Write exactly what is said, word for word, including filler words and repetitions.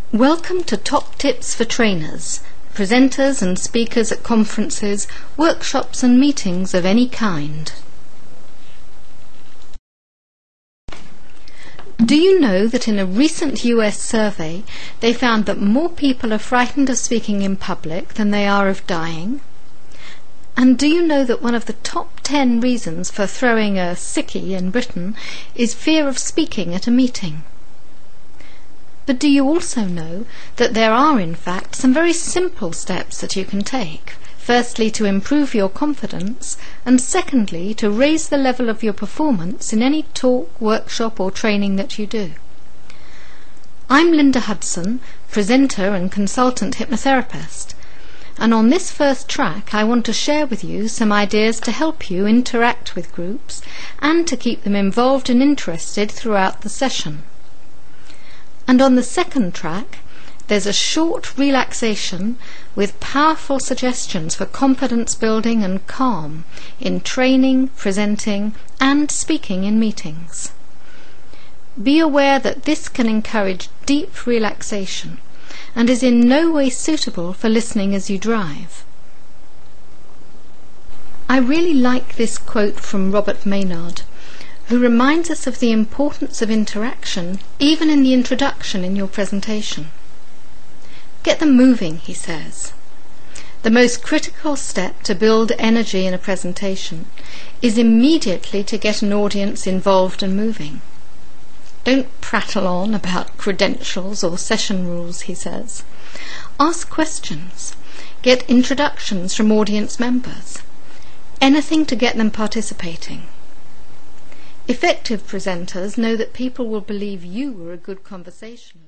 Welcome to Top Tips for Trainers, presenters and speakers at conferences, workshops and meetings of any kind. Do you know that in a recent U S survey they found that more people are frightened of speaking in public than they are of dying? And do you know that one of the top ten reasons for throwing a sickie in Britain is fear of speaking at a meeting? But do you also know that there are in fact some very simple steps that you can take, firstly to improve your confidence, and secondly to raise the level of your performance in any talk, workshop or training that you do? I'm Linda Hudson, presenter and consultant hypnotherapist, and on this first track I want to share with you some ideas to help you interact with groups and to keep them involved and interested throughout the session. And on the second track, there's a short relaxation with powerful suggestions for confidence building and calm in training, presenting, and speaking in meetings. Be aware that this can encourage deep relaxation and is in no way suitable for listening as you drive. I really like this quote from Robert Maynard, who reminds us of the importance of interaction even in the introduction in your presentation. Get them moving, he says. The most critical step to build energy in a presentation is immediately to get an audience involved and moving. Don't prattle on about credentials or session rules, he says. Ask questions. Get introductions from audience members. Anything to get them participating. Effective presenters know that people will believe you are a good conversationalist.